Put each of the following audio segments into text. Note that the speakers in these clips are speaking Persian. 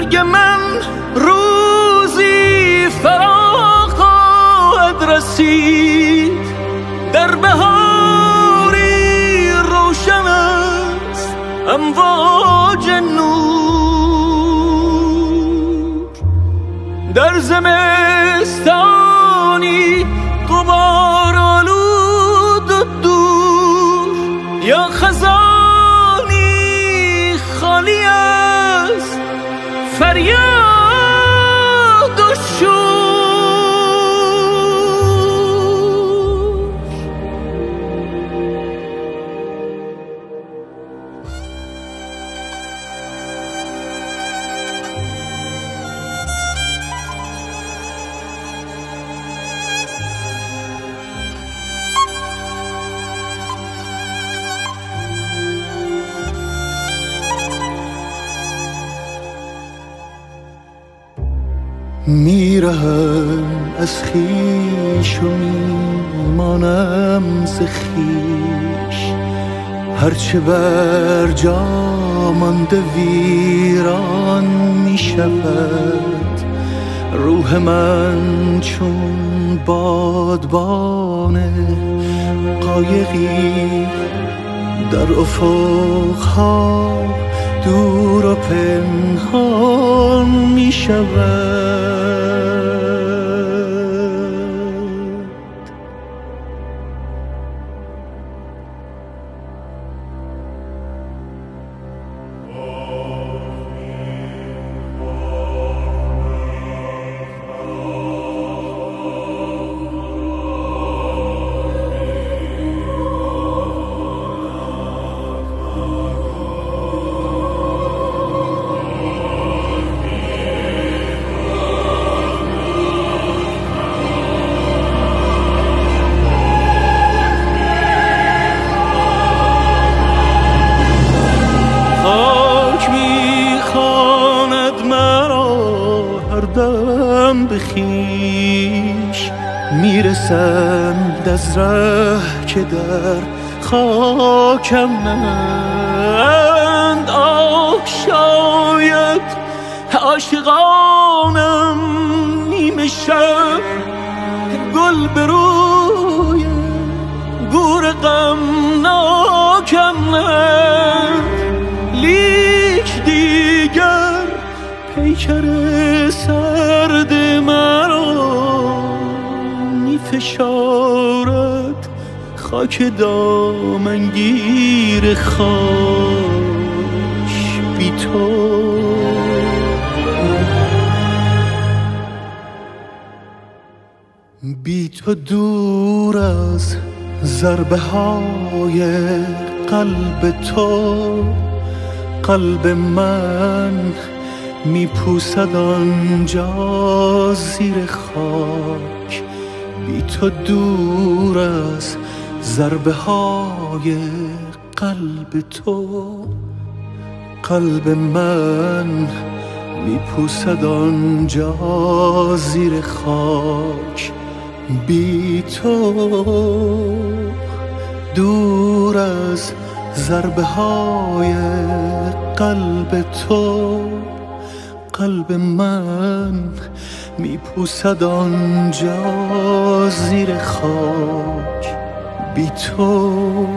مرگ من روزی فرا خواهد رسید، در بهاری روشن است امواج نور، در زمستانی غبار آلود و دور، یا خزانی خالی از فریاد و شور. میرهم از خویش و میمانم ز خویش، هرچه بر جا مانده ویران میشود. روح من چون بادبان قایقی در افقها دور و پنهان می شود. بخیش میرسند از ره که در خاکم نند. آه شاید عاشقانم نیمه شب گل به روی گور غمناکم نند. لیک دیگر پیکر سرد مرا میفشارد خاک دامنگیر خاک بی تو. بی تو دور از ضربه های قلب تو، قلب من میپوسد آنجا زیر خاک. بی تو دور از ضربه های قلب تو، قلب من میپوسد آنجا زیر خاک. بی تو دور از ضربه های قلب تو، قلب من میپوسد آنجا زیر خاک. بی تو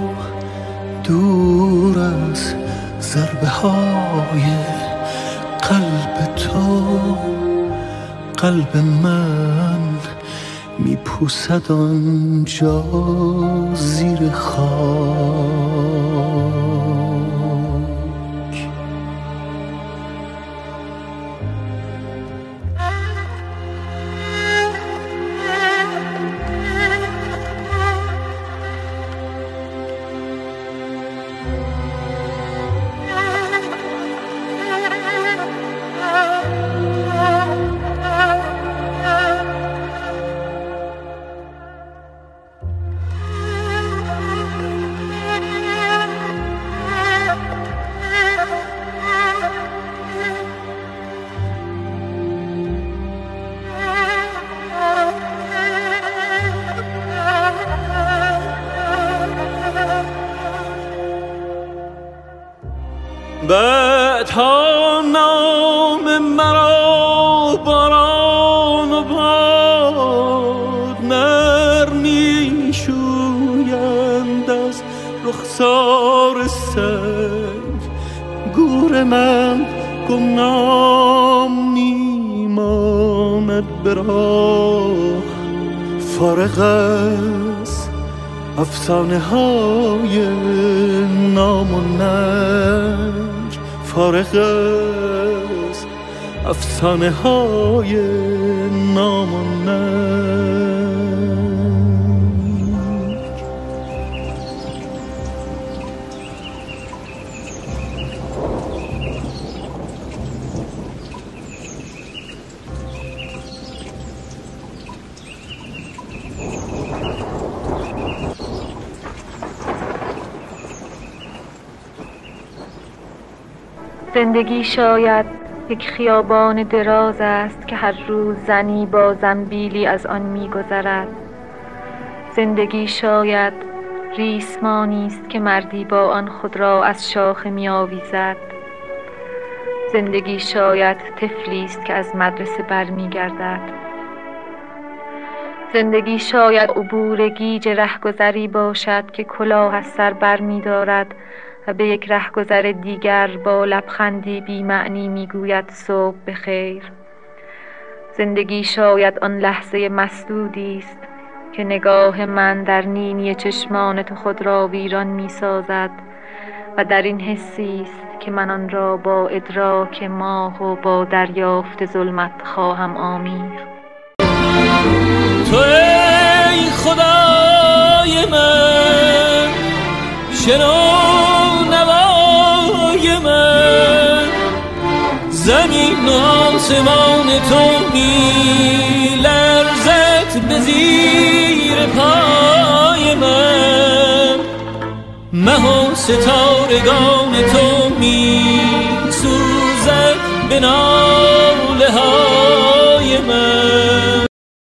دور از ضربه های قلب تو، قلب من میپوسد آنجا زیر خاک. بعدها نام من می شویند از رخسار سیل. گور من گمنام میماند به راه، فارغ از افسانه های نام و ننگ، فارغ از افسانه های نام و ننگ. زندگی شاید یک خیابان دراز است که هر روز زنی با زنبیلی از آن می‌گذرد. زندگی شاید ریسمانی است که مردی با آن خود را از شاخه می‌آویزد. زندگی شاید طفلی است که از مدرسه برمیگردد. زندگی شاید عبور گیج رهگذری باشد که کلاه از سر برمی‌دارد و به یک رهگذر دیگر با لبخندی بی معنی میگوید صبح بخیر. زندگی شاید آن لحظه مسدودی است که نگاه من در نینی چشمان تو خود را ویران میسازد و در این حسی است که من آن را با ادراک ماه و با دریافت ظلمت خواهم آمیخت. تو ای خدای من، شنو نوای من، زمین و آسمان تو می لرزد به زیر پای من، مه و ستارگان تو می